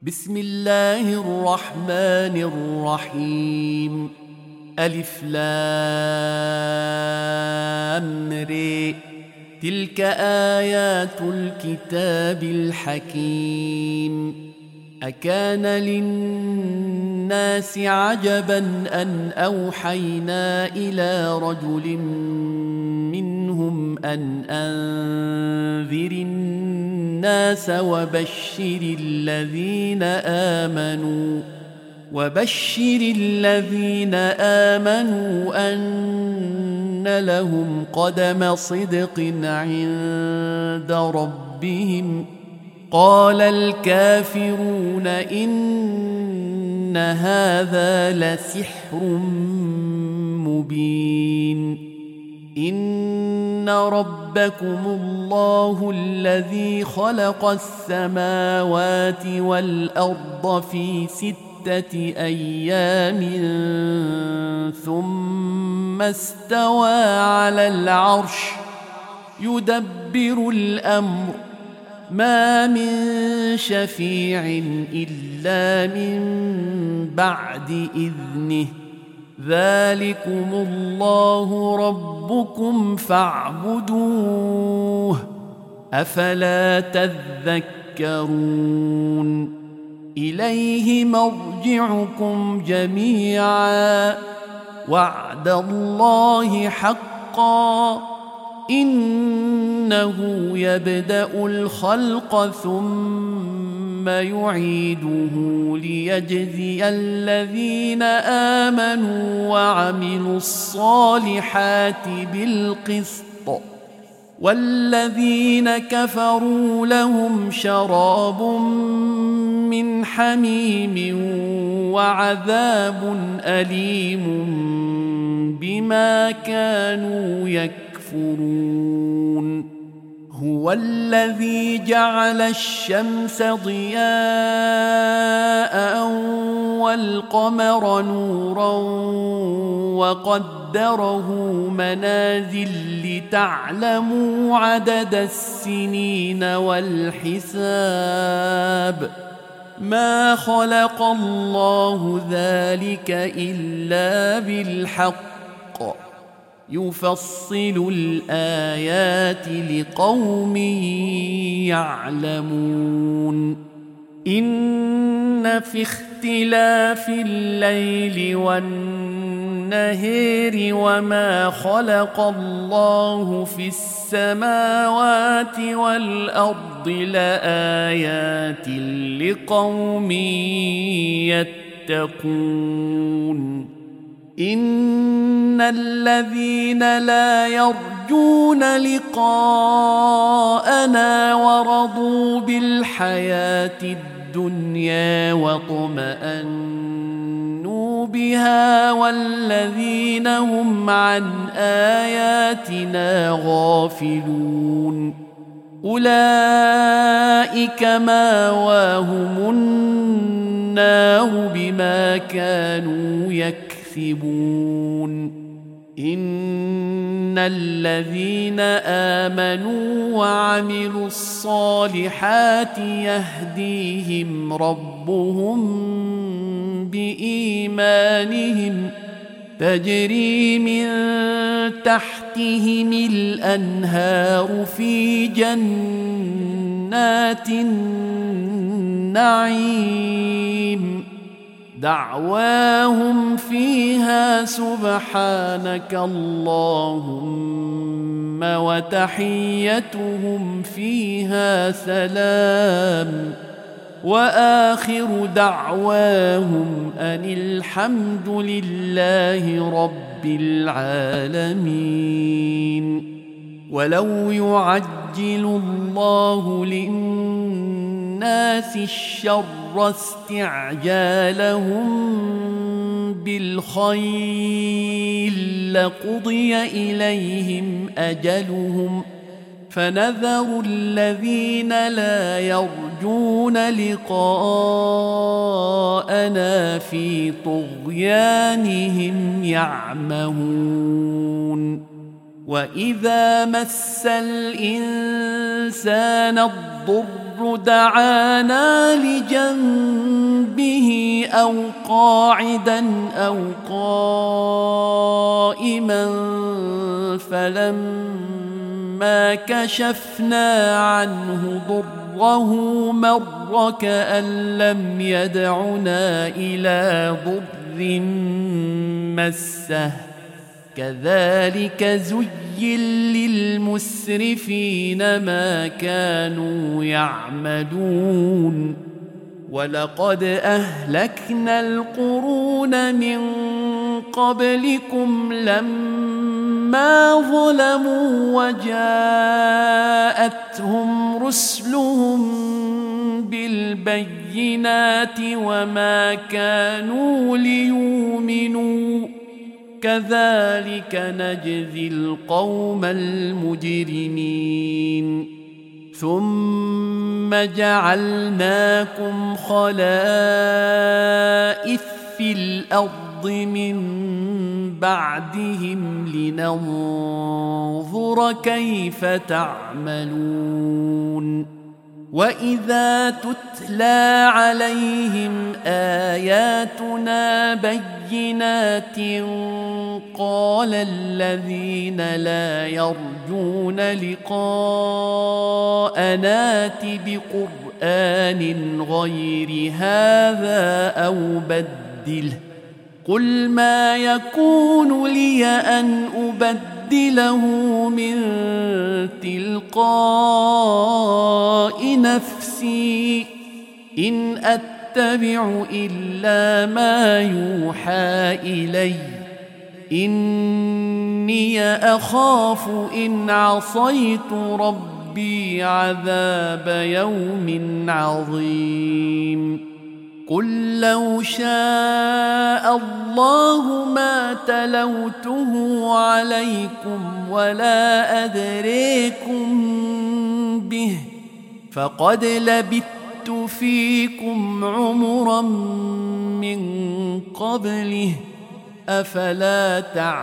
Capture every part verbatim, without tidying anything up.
بسم الله الرحمن الرحيم. ألف لام ر. تلك آيات الكتاب الحكيم. أكان للناس عجبا أن أوحينا إلى رجل منهم أن أنذر الناس وبشر الذين آمنوا وبشر الذين آمنوا أن لهم قدم صدق عند ربهم. قال الكافرون إن هذا لسحر مبين. إن ربكم الله الذي خلق السماوات والأرض في ستة أيام ثم استوى على العرش يدبر الأمر ما من شفيع إلا من بعد إذنه. ذلكم الله ربكم فاعبدوه أفلا تذكرون. إليه مرجعكم جميعا وعد الله حقا إنه يبدأ الخلق ثم يعيده ليجزي الذين آمنوا وعملوا الصالحات بالقسط والذين كفروا لهم شراب من حميم وعذاب أليم بما كانوا يكفرون. هو الذي جعل الشمس ضياء والقمر نورا وقدره منازل لتعلموا عدد السنين والحساب. ما خلق الله ذلك إلا بالحق يفصل الآيات لقوم يعلمون. إن في اختلاف الليل والنهار وما خلق الله في السماوات والأرض لآيات لقوم يتقون. إن الذين لا يرجون لقاءنا ورضوا بالحياة الدنيا واطمأنوا بها والذين هم عن آياتنا غافلون أولئك مأواهم النار بما كانوا يكفرون. إن الذين آمنوا وعملوا الصالحات يهديهم ربهم بإيمانهم تجري من تحتهم الأنهار في جنات النعيم دعواهم فيها سبحانك اللهم وتحيتهم فيها سلام وآخر دعواهم أن الحمد لله رب العالمين. ولو يعجل الله للناس الشر استعجالهم بالخير لقضي إليهم أجلهم فنذر الذين لا يرجون لقاءنا في طغيانهم يعمهون. وإذا مس الإنسان الضر دعانا لجنبه أو قاعدا أو قائما فلما كشفنا عنه ضره مر كأن لم يدعنا إلى ضر مسه كذلك زين للمسرفين ما كانوا يعملون ولقد أهلكنا القرون من قبلكم لما ظلموا وجاءتهم رسلهم بالبينات وما كانوا ليؤمنوا كذلك نجزي القوم المجرمين ثم جعلناكم خلائف في الأرض من بعدهم لننظر كيف تعملون وإذا تتلى عليهم آياتنا بينات قال الذين لا يرجون لقاءنا ائت بقرآن غير هذا أو بدله قل ما يكون لي أن أبدله من تلقاء نفسي إن أتبع إلا ما يوحى إلي إني أخاف إن عصيت ربي عذاب يوم عظيم قل لو شاء الله ما تلوته عليكم ولا أدريكم به فقد لبثت فيكم عمرا من قبله أفلا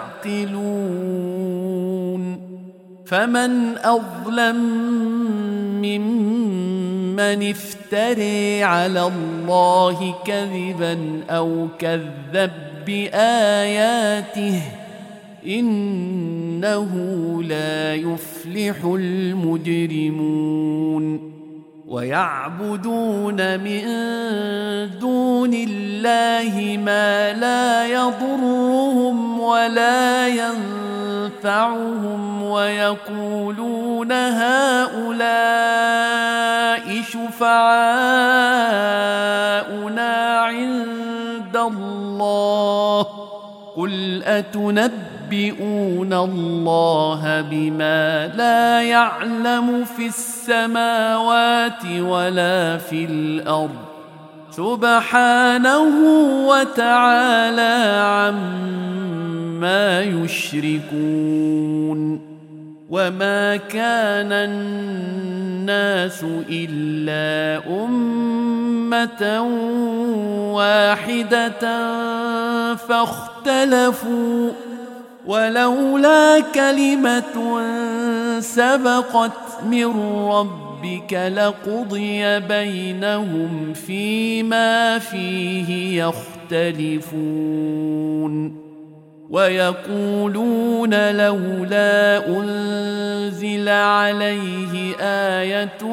تعقلون فمن أظلم ممن افتري على الله كذبا أو كذب بآياته إنه لا يفلح المجرمون ويعبدون من دون الله ما لا يضرهم ولا ينفعهم ويقولون هؤلاء شفعاؤنا عند الله قل أتنبئون الله بما لا يعلم في السماوات ولا في الأرض سبحانه وتعالى عما يشركون وما كان الناس إلا أمة واحدة فاختلفوا ولولا كلمة سبقت من ربك لقضي بينهم فيما فيه يختلفون ويقولون لولا أنزل عليه آية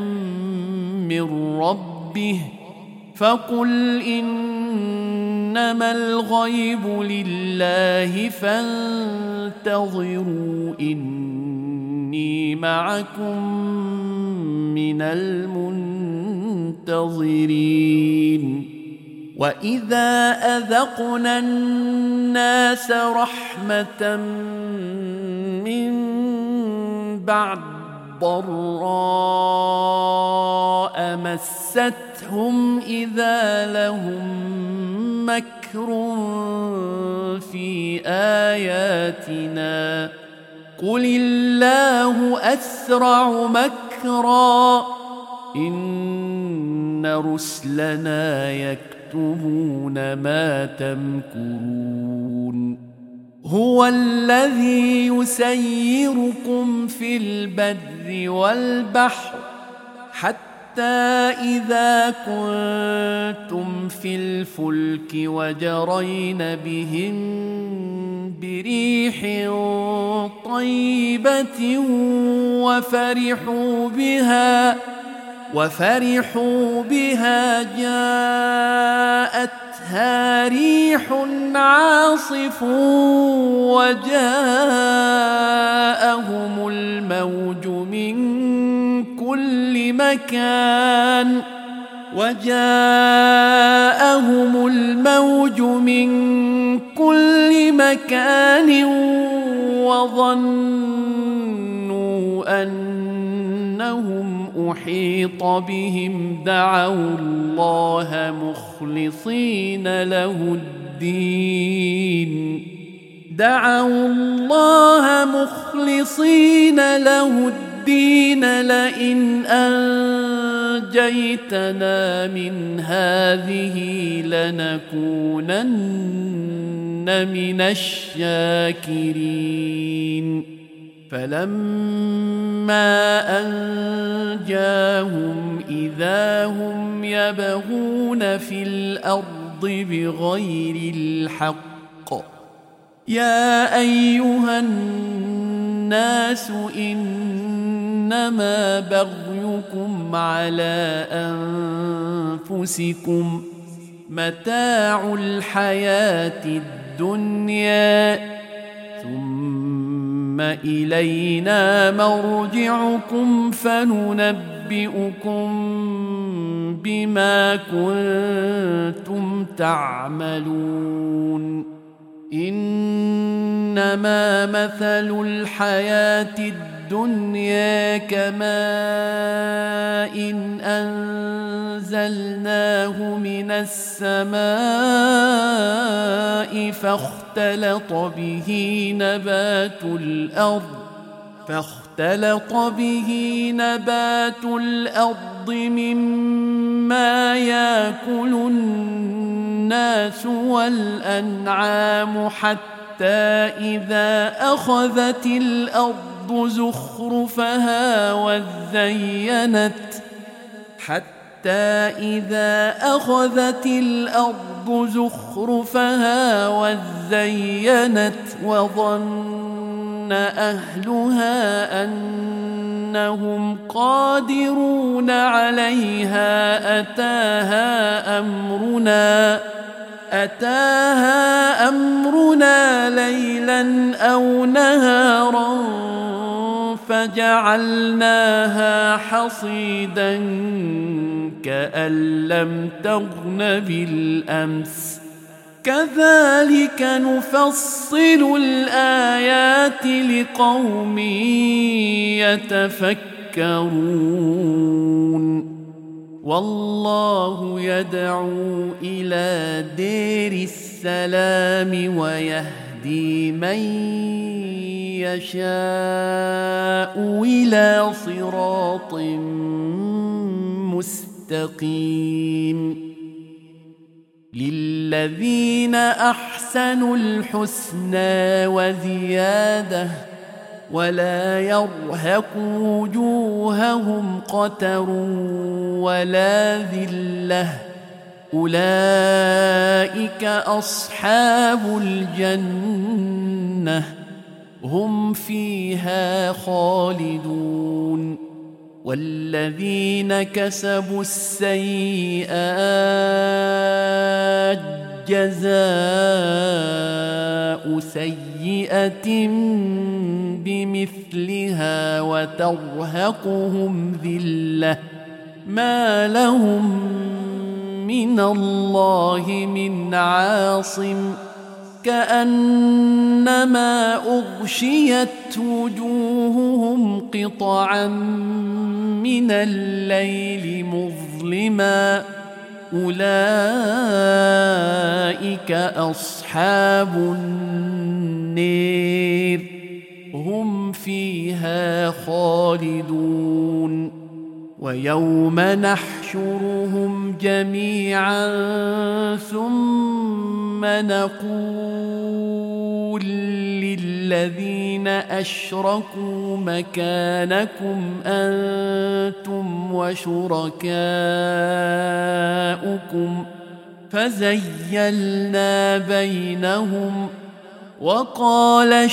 من ربه فقل إنما الغيب لله فانتظروا إني معكم من المنتظرين وإذا أذقنا الناس رحمة من بعد ضراء مستهم إذا لهم مكر في آياتنا قل الله أسرع مكرا إن رسلنا يكتبون ما تمكرون هو الذي يسيركم في البر والبحر حتى إذا كنتم في الفلك وجرين بهم بريح طيبة وفرحوا بها وفرحوا بها جاءتها ريح عاصف وجاءهم الموج من كل مكان وجاءهم الموج من كل مكان وظنوا أنهم أحيط بهم دعوا الله مخلصين له الدين دعوا الله مخلصين له الدين لئن أنجيتنا من هذه لنكونن من الشاكرين فلما أنجاهم إذا هم يبغون في الأرض بغير الحق يا أيها الناس إنما بغيكم على أنفسكم متاع الحياة الدنيا ثم إلينا مرجعكم فننبئكم بما كنتم تعملون إنما مثل الحياة الدنيا كماء إن أنزلناه من السماء فاختلط به نبات الأرض فاختلط به نبات الأرض مما يأكل الناس والأنعام حتى إذا أخذت الأرض زخرفها وزينت حتى إذا أخذت الأرض زخرفها وزينت وظن أهلها أنهم قادرون عليها أتاها أمرنا أتاها أمرنا ليلا أو نهارا فجعلناها حصيدا كأن لم تغن بالأمس كذلك نفصل الآيات لقوم يتفكرون والله يدعو إلى دير السلام ويهدي من يشاء إلى صراط مستقيم للذين أحسنوا الحسنى وزيادة ولا يرهق وجوههم قتر ولا ذلة أولئك أصحاب الجنة هم فيها خالدون والذين كسبوا السيئات جزاء سيئة بمثلها وترهقهم ذلة ما لهم من الله من عاصم كأنما أغشيت وجوههم قطعا من الليل مظلما أولئك أصحاب النير هم فيها خالدون ويوم نحشرهم جميعا ثم نقول لله للذين أشركوا مكانكم أنتم وشركاؤكم فزيلنا بينهم وقال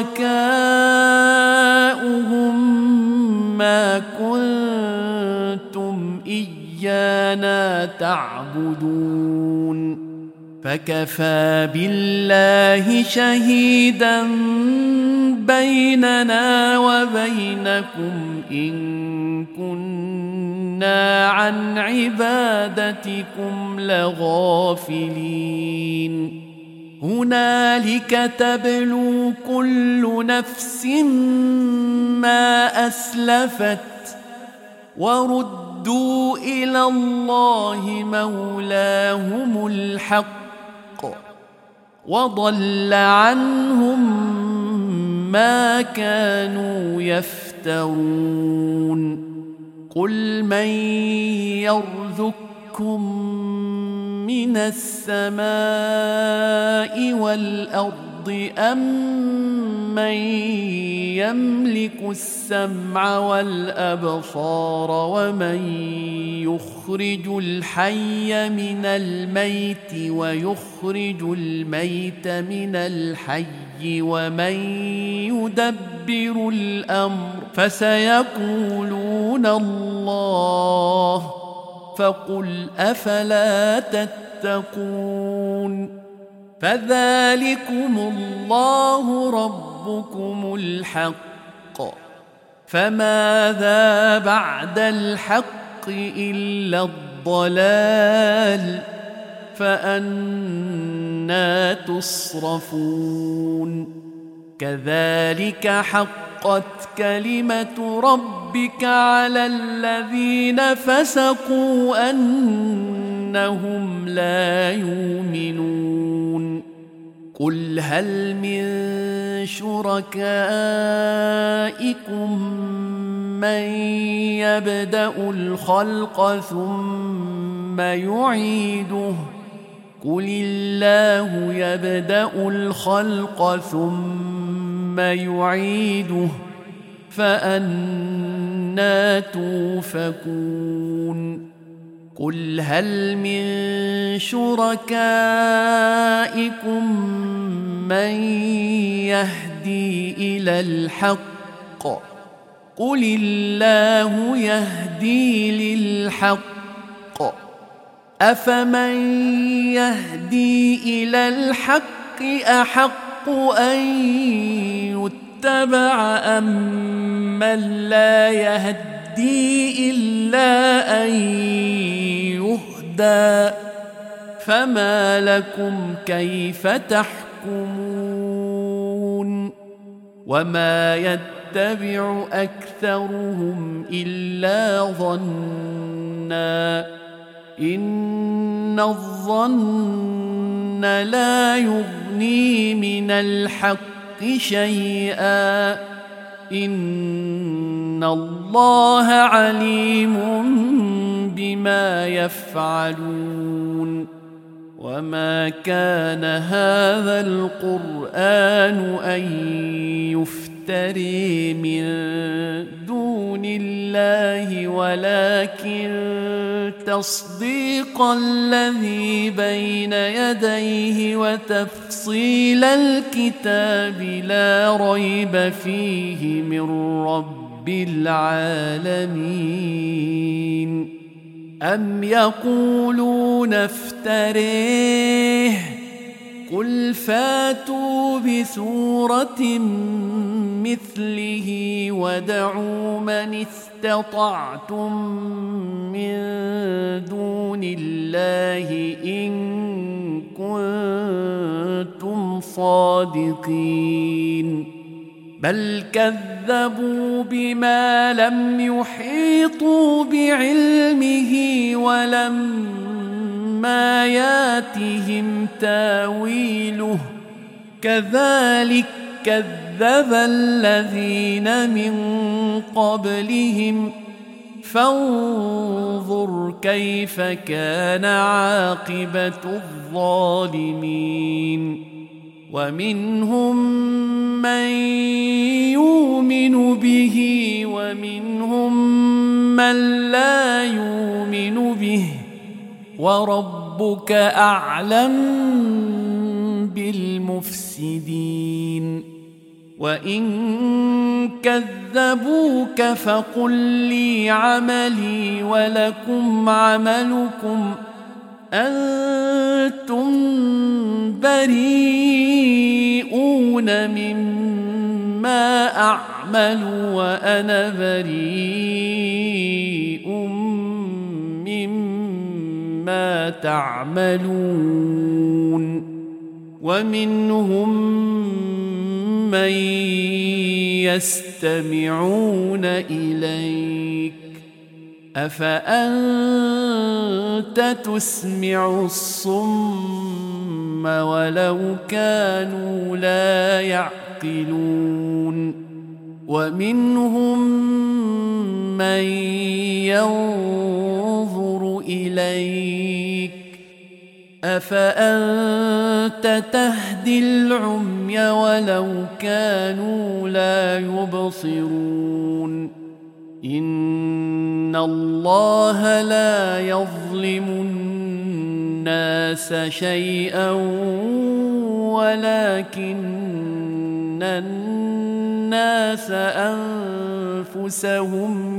شركاؤهم ما كنتم إيانا تعبدون فكفى بالله شهيدا بيننا وبينكم إن كنا عن عبادتكم لغافلين هنالك تبلو كل نفس ما أسلفت وردوا إلى الله مولاهم الحق وضل عنهم ما كانوا يفترون قل من يرزقكم من السماء والأرض أم من يملك السمع والأبصار ومن يخرج الحي من الميت ويخرج الميت من الحي ومن يدبر الأمر فسيقولون الله فقل أفلا تتقون فذلكم الله ربكم الحق فماذا بعد الحق إلا الضلال فأنى تصرفون كذلك حقت كلمة ربك على الذين فسقوا أنهم لا يؤمنون قل هل من شركائكم من يبدأ الخلق ثم يعيده قل الله يبدأ الخلق ثم يعيده فأنى توفكون قل هل من شركائكم من يهدي إلى الحق قل الله يهدي للحق أفمن يهدي إلى الحق أحق أن يتبع أم من لا يهدي إلا أن يهدى فما لكم كيف تحكمون وما يتبع أكثرهم إلا ظنّا إن الظن لا يغني من الحق شيئا إن الله عليم بما يفعلون وما كان هذا القرآن أن يفتري من دون الله ولكن تصديق الذي بين يديه وتفصيل الكتاب لا ريب فيه من رب العالمين أم يقولون افتريه قل فاتوا بسورة مثله ودعوا من استطعتم من دون الله إن كنتم صادقين بل كذبوا بما لم يحيطوا بعلمه ولما ياتهم تاويله كذلك كذب الذين من قبلهم فانظر كيف كان عاقبة الظالمين ومنهم من يؤمن به ومنهم من لا يؤمن به وربك أعلم بالمفسدين وإن كذبوك فقل لي عملي ولكم عملكم أنتم بريئون مما أعمل وأنا بريء مما تعملون ومنهم من يستمعون إليك أفأنت تسمع الصم ولو كانوا لا يعقلون ومنهم من ينظر إليك أفأنت تهدي العمي ولو كانوا لا يبصرون إن الله لا يظلم الناس شيئا ولكن الناس أنفسهم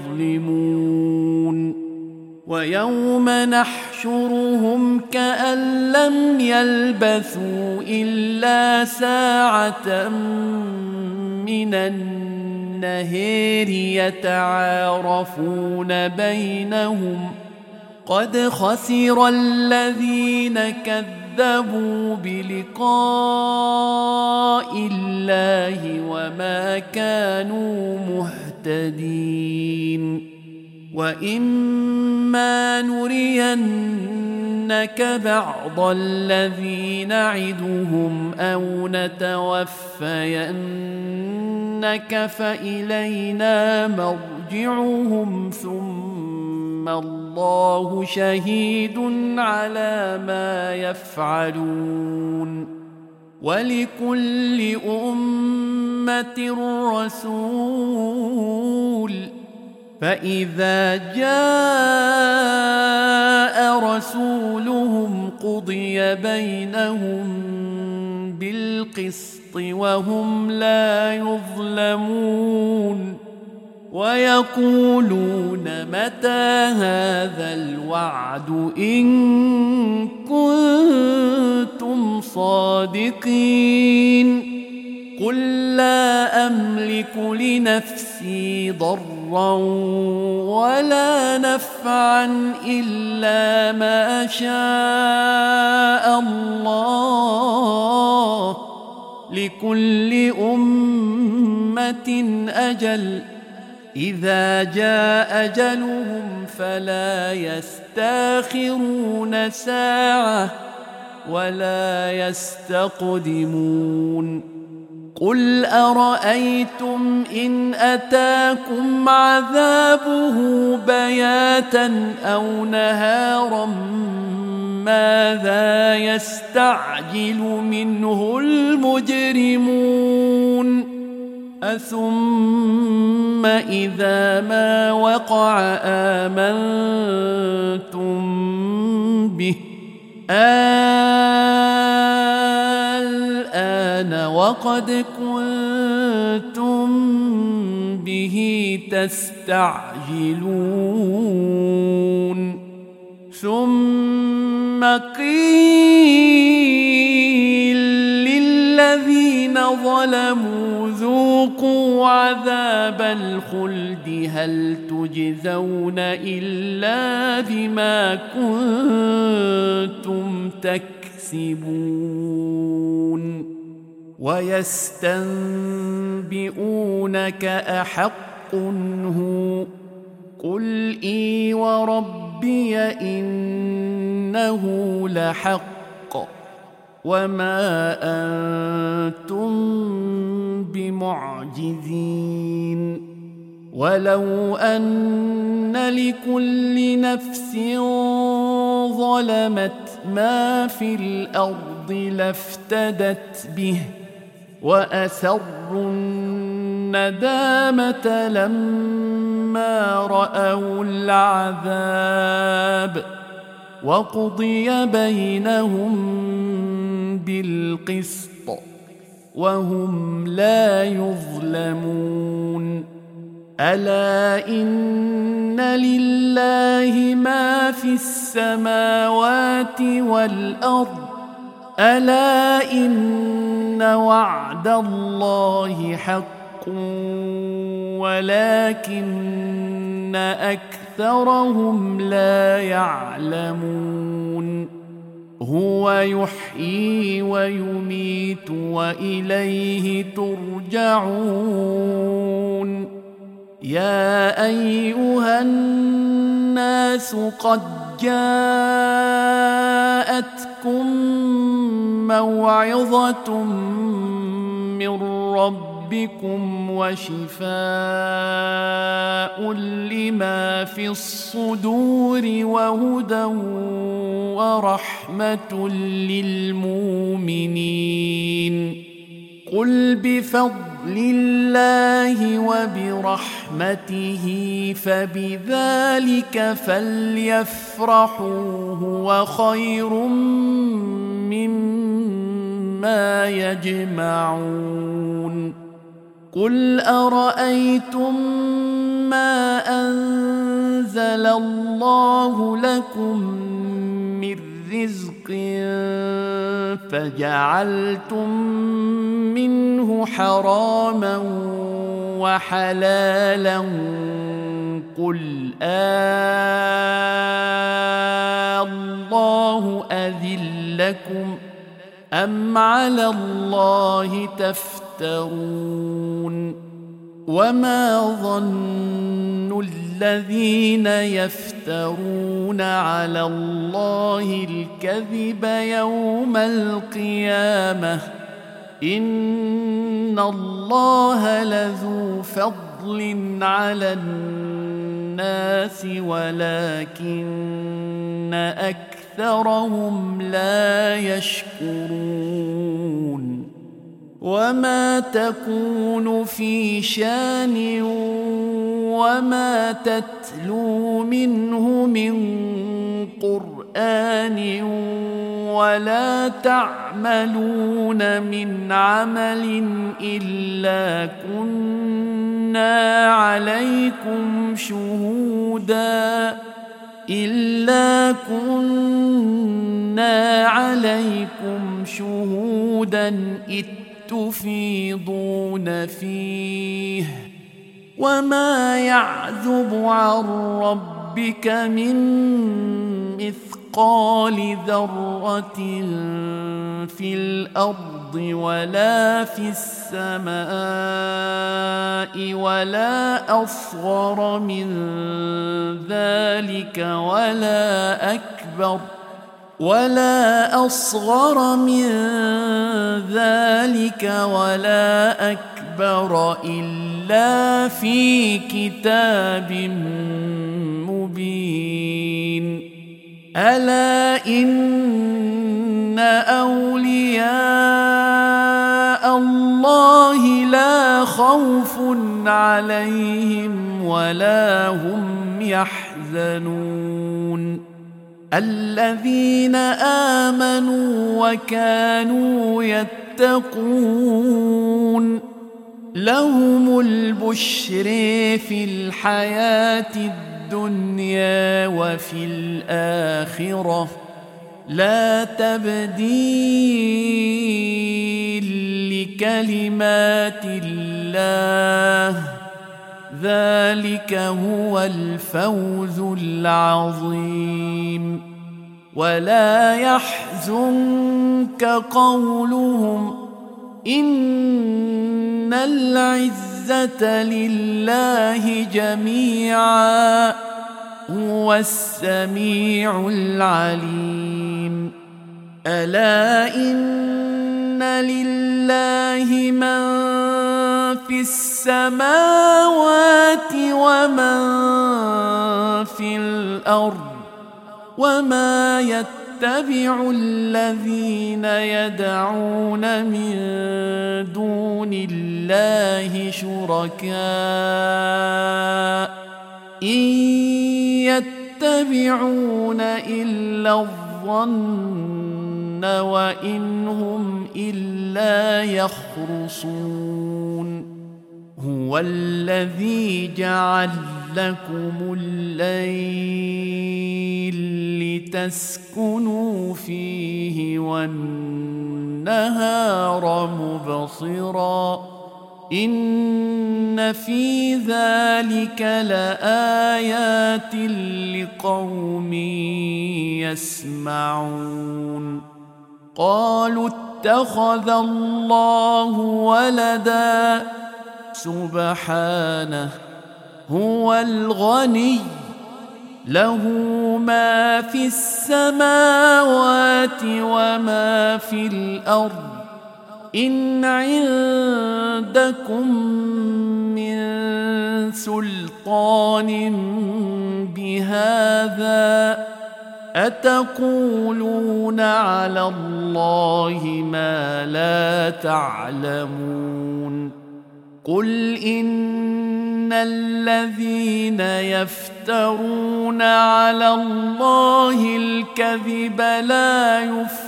يظلمون ويوم نحشرهم كأن لم يلبثوا إلا ساعة من النهار يتعارفون بينهم قد خسر الذين كذبوا بلقاء الله وما كانوا مهتدين وإما نرينك بعض الذي نعدهم أو نتوفينك فإلينا مرجعهم ثم الله شهيد على ما يفعلون ولكل أمة رسول فإذا جاء رسولهم قضي بينهم بالقسط وهم لا يظلمون ويقولون متى هذا الوعد إن كنتم صادقين قل لا أملك لنفسي ضرا ولا نفعا إلا ما شاء الله لكل أمة أجل إذا جاء أجلهم فلا يستاخرون ساعة ولا يستقدمون قل أرأيتم إن أتاكم عذابه بياتا أو نهارا ماذا يستعجل منه المجرمون أثم إذا ما وقع آمنتم به الآن وقد كنتم به تستعجلون ثم قيل للذين ظلموا ذوقوا عذاب الخلد هل تجزون إلا بما كنتم تكسبون ويستنبئونك أحق هو قل إي وربي إنه لحق وما أنتم بمعجزين ولو أن لكل نفس ظلمت ما في الأرض لافتدت به وأسروا الندامة لما رأوا العذاب وقضي بينهم بالقسط وهم لا يظلمون ألا إن لله ما في السماوات والأرض ألا إن وعد الله حق ولكن أكثرهم لا يعلمون هو يحيي ويميت وإليه ترجعون يا أيها الناس قد جاءتكم موعظة من ربكم وشفاء لما في الصدور وهدى ورحمة للمؤمنين قل بفضل الله وبرحمته فبذلك فليفرحوا هو خير مما يجمعون قل أرأيتم ما أنزل الله لكم من رزق فجعلتم منه حراما وحلالا قل الله أذن لكم أم على الله تفترون وما ظن الذين يفترون على الله الكذب يوم القيامة إن الله لذو فضل على الناس ولكن أكثرهم لا يشكرون وما تكون في شان وما تتلو منه من قرآن ولا تعملون من عمل إلا كنا عليكم شهودا إلا كنا عليكم شهودا إذ تفيضون فيه وما يعزب عن ربك من مثقال ذرة في الأرض ولا في السماء ولا أصغر من ذلك ولا أكبر ولا أصغر من ذلك ولا أكبر إلا في كتاب مبين ألا إن أولياء الله لا خوف عليهم ولا هم يحزنون الذين آمنوا وكانوا يتقون لهم البشر في الحياة الدنيا وفي الآخرة لا تبديل لكلمات الله ذلك هو الفوز العظيم ولا يحزنك قولهم إن العزة لله جميعا هو السميع العليم ألا إن لله من في السماوات ومن في الأرض وما يتبع الذين يدعون من دون الله شركاء إن يتبعون إلا الظن وإن هم إلا يخرصون هو الذي جعل لكم الليل لتسكنوا فيه والنهار مبصرا إن في ذلك لآيات لقوم يسمعون قالوا اتخذ الله ولدا سبحانه هو الغني له ما في السماوات وما في الأرض إن عندكم من سلطان بهذا أتقولون على الله ما لا تعلمون قل إن الذين يفترون على الله الكذب لا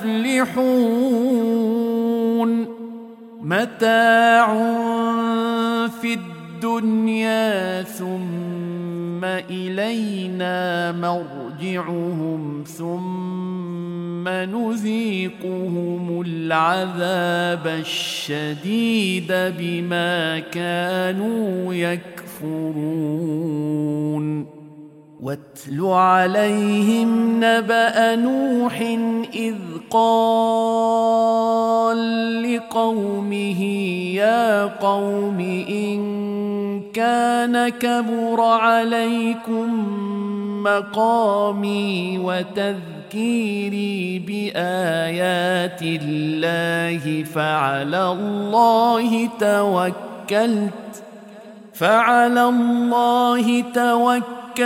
يفلحون متاع في الدنيا ثم إلينا مرجعهم ثم نذيقهم العذاب الشديد بما كانوا يكفرون واتل عليهم نبأ نوح إذ قال لقومه يا قوم إن كان كبر عليكم مقامي وتذكيري بآيات الله فعلى الله توكلت فعلى الله توكلت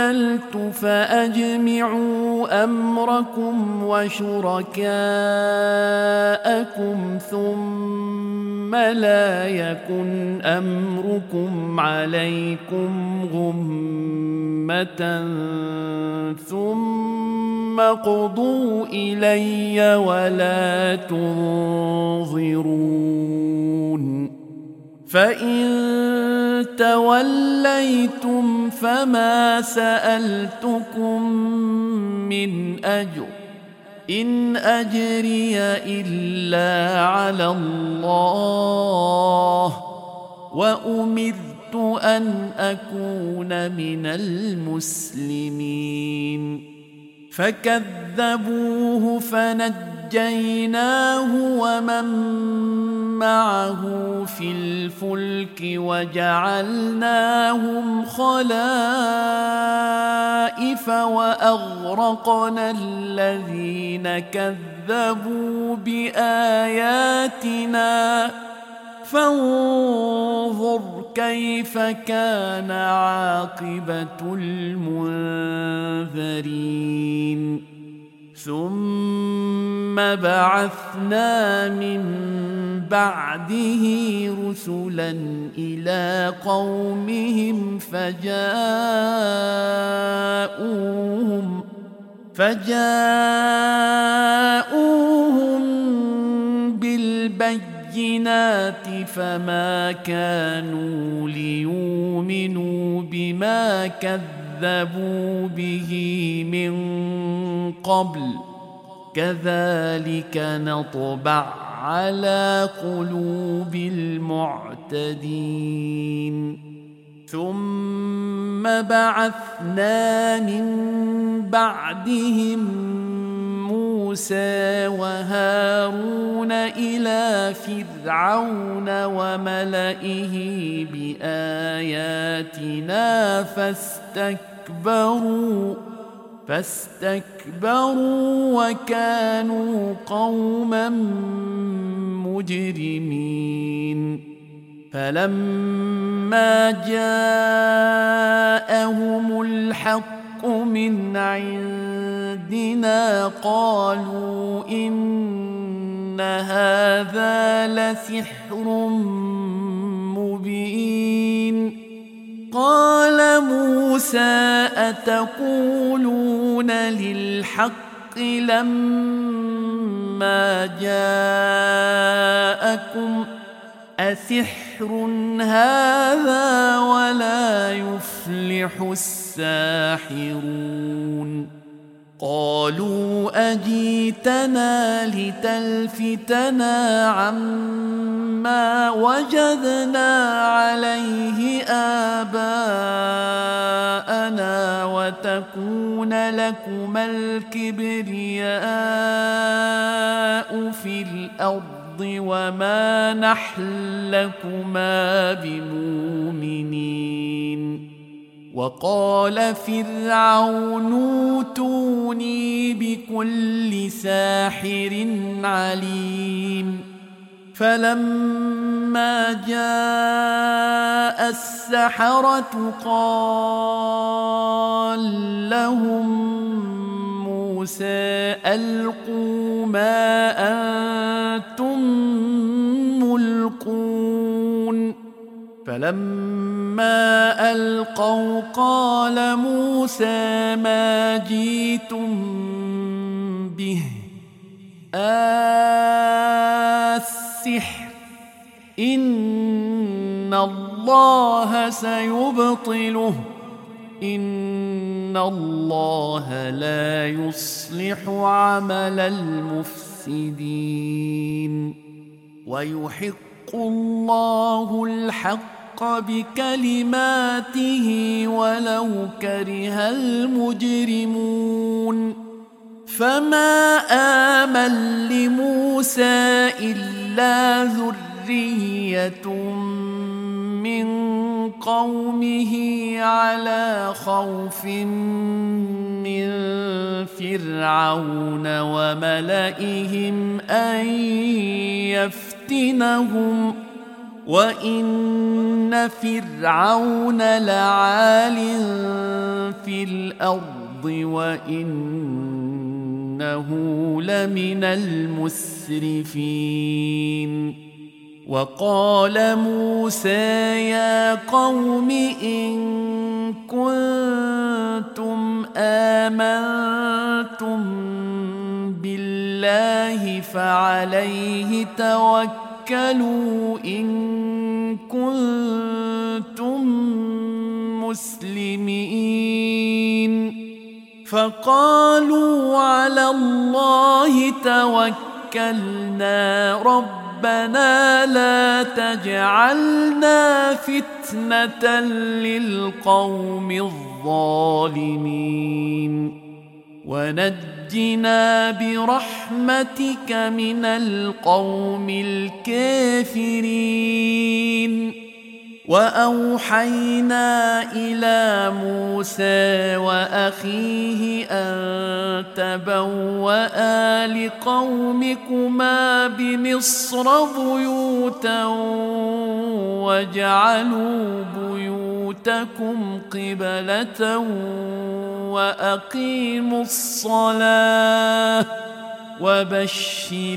فأجمعوا أمركم وشركاءكم ثم لا يكن أمركم عليكم غمة ثم اقضوا إلي ولا تنظرون فإن توليتم فما سألتكم من أجر إن أجري إلا على الله وأمرت أن أكون من المسلمين فكذبوه فنجيناه ومن معه في الفلك وجعلناهم خلائف وأغرقنا الذين كذبوا بآياتنا فانظر كيف كان عاقبة المنذرين ثم بعثنا من بعده رسلا إلى قومهم فجاءوهم فجاءوهم بالبينات فما كانوا ليؤمنوا بما كذبوا به من قبل كذلك نطبع على قلوب المعتدين ثم بعثنا من بعدهم موسى وهارون إلى فرعون وملئه بآياتنا فاستكبروا فاستكبروا وكانوا قوما مجرمين فلما جاءهم الحق من عندنا قالوا إن هذا لسحر مبين قال موسى أتقولون للحق لما جاءكم أسحر هذا ولا يفلح الساحرون قالوا أجيتنا لتلفتنا عما وجدنا عليه آباءنا وتكون لكما الكبرياء في الأرض وما نحن لكما بمؤمنين وقال فرعون اوتوني بكل ساحر عليم فلما جاء السحرة قال لهم موسى ألقوا ما أنتم ملقون فلما ألقوا قال موسى ما جئتم به السحر إن الله سيبطله إن الله لا يصلح عمل المفسدين ويحق الله الحق بكلماته ولو كره المجرمون فما آمن لموسى إلا ذرية من قومه على خوف من فرعون وملئهم أن يفتنهم وإن فرعون لعال في الأرض وإنه لمن المسرفين وقال موسى يا قوم إن كنتم آمنتم بالله فعليه توكلوا إن كنتم مسلمين فقالوا على الله توكلنا ربنا ربنا لا تجعلنا فتنة للقوم الظالمين ونجنا برحمتك من القوم الكافرين وأوحينا إلى موسى وأخيه أن تبوأ لقومكما بمصر بيوتا واجعلوا بيوتكم قبلة وأقيموا الصلاة وبشر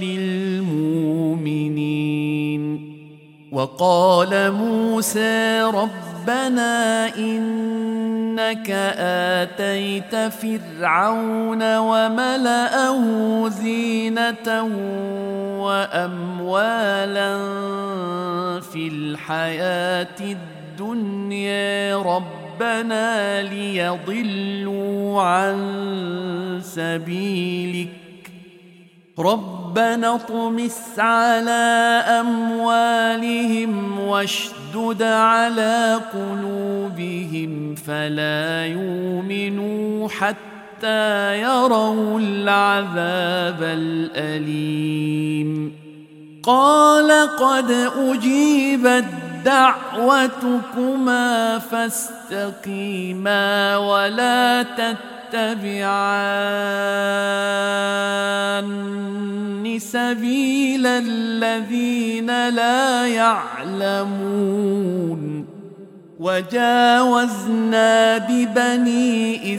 المؤمنين وقال موسى ربنا إنك آتيت فرعون وملأه زينة وأموالا في الحياة الدنيا ربنا ليضلوا عن سبيلك ربنا اطمس على أموالهم واشدد على قلوبهم فلا يؤمنوا حتى يروا العذاب الأليم قال قد أجيبت دعوتكما فاستقيما ولا تتبعان سبيل الذين لا يعلمون وجاوزنا ببني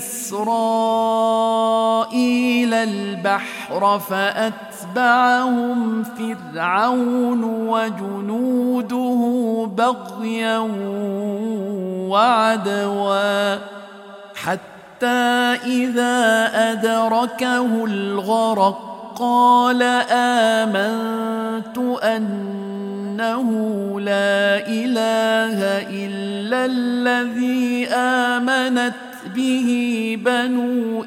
إسرائيل البحر فأتبعهم فرعون وجنوده بغيا وعدوا حتى إذا أدركه الغرق قال آمنت أنه لا إله إلا الذي آمنت به بنو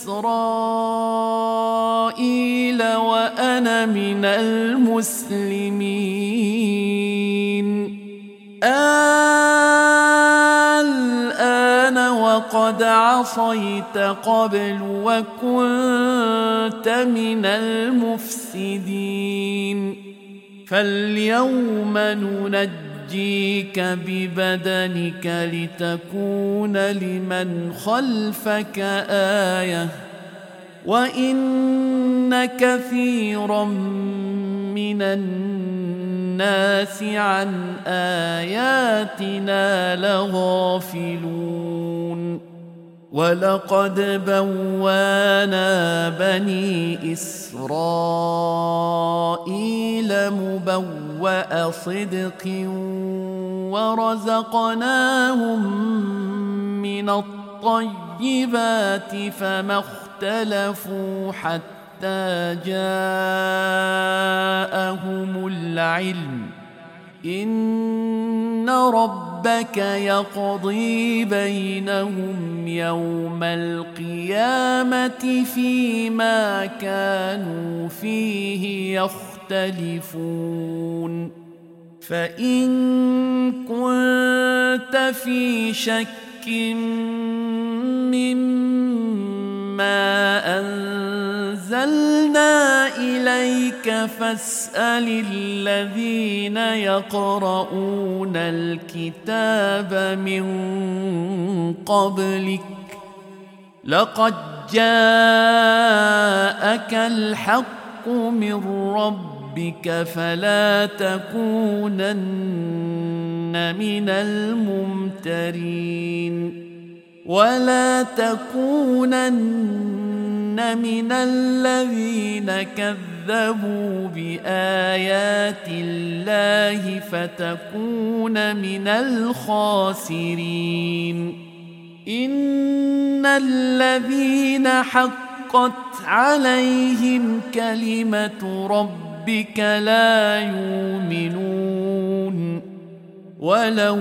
إسرائيل وأنا من المسلمين. الآن وقد عصيت قبل وكنت من المفسدين فاليوم ننجيك ببدنك لتكون لمن خلفك آية وإن كثيرا من الناس عن آياتنا لغافلون. ولقد بوانا بني إسرائيل مبوأ صدق ورزقناهم من الطيبات فما اختلفوا حتى جاءهم العلم إن ربك يقضي بينهم يوم القيامة فيما كانوا فيه يختلفون. فإن كنت في شك مما أنزلنا إليك فاسأل الذين يقرؤون الكتاب من قبلك لقد جاءك الحق من ربك فلا تكونن من الممترين ولا تكونن من الذين كذبوا بآيات الله فتكون من الخاسرين. إن الذين حقت عليهم كلمة ربك لا يؤمنون ولو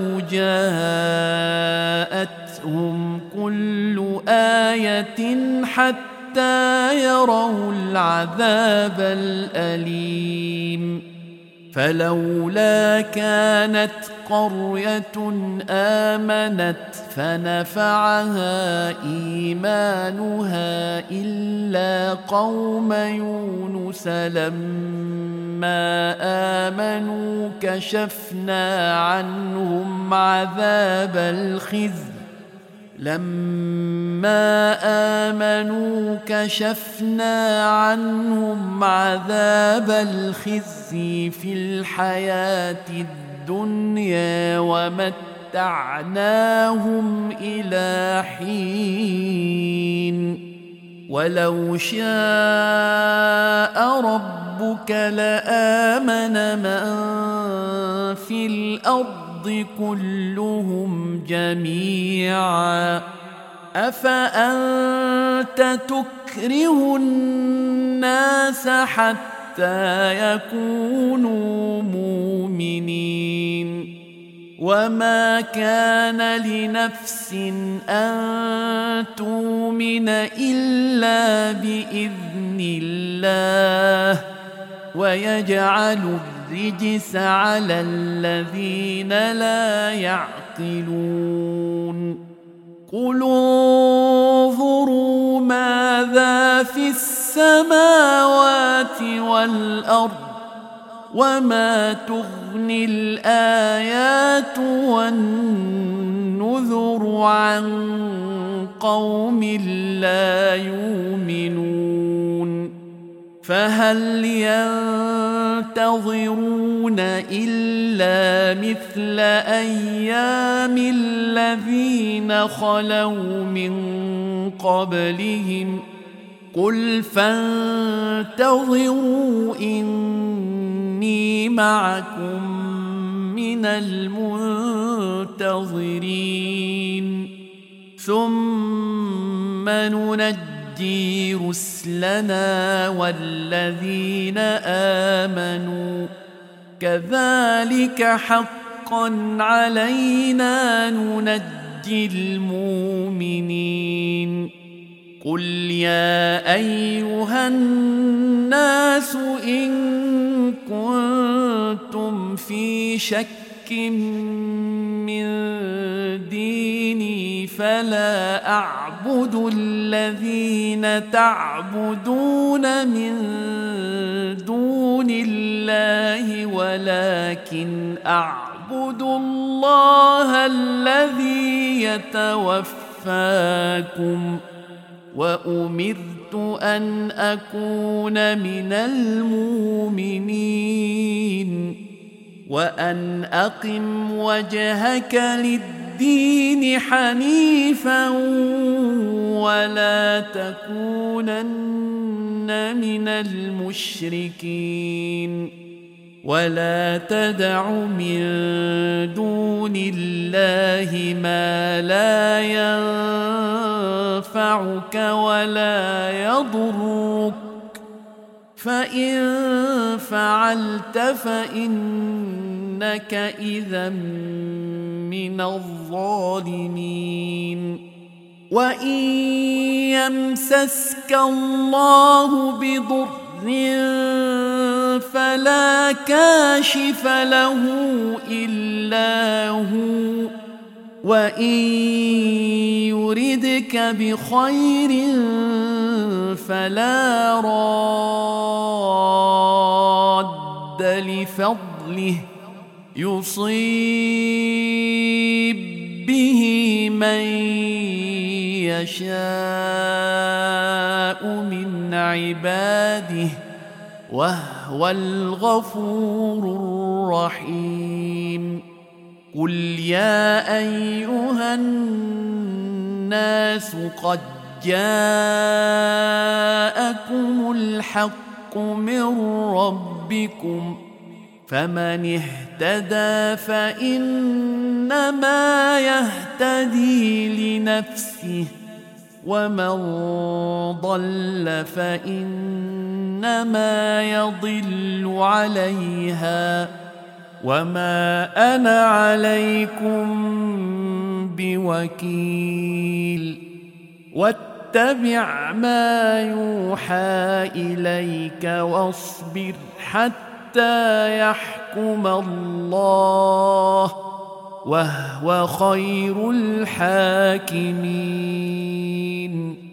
جاءتهم كل آية حتى يروا العذاب الأليم. فلولا كانت قرية آمنت فنفعها إيمانها إلا قوم يونس لما آمنوا كشفنا عنهم عذاب الخزي لما آمنوا كشفنا عنهم عذاب الخزي في الحياة الدنيا ومتعناهم إلى حين. ولو شاء ربك لآمن من في الأرض كلهم جميعا أفأنت تكره الناس حتى يكونوا مؤمنين وما كان لنفس أن تؤمن إلا بإذن الله ويجعل الرجس على الذين لا يعقلون. قل انظروا ماذا في السماوات والأرض وما تغني الآيات والنذر عن قوم لا يؤمنون. فهل ينتظرون إلا مثل أيام الذين خلوا من قبلهم قل فانتظروا إني معكم من المنتظرين ثم ننجي رسلنا والذين آمنوا كذلك حقا علينا ننجي المؤمنين قل يا أيها الناس إن كنتم في شك من ديني فلا أعبد الذين تعبدون من دون الله ولكن أعبد الله الذي يتوفاكم وأمرت أن أكون من المؤمنين وأن أقم وجهك للدين حنيفا ولا تكونن من المشركين ولا تدع من دون الله ما لا ينفعك ولا يضرك فإن فعلت فإنك إذا من الظالمين وإن يمسسك الله بضر فلا كاشف له إلا هو وإن يردك بخير فلا راد لفضله يصيب به من يشاء من عباده وهو الغفور الرحيم قل يا أيها الناس قد جاءكم الحق من ربكم فمن اهتدى فإنما يهتدي لنفسه ومن ضل فإنما يضل عليها وما أنا عليكم بوكيل واتبع ما يوحى إليك واصبر حتى يحكم الله وهو خير الحاكمين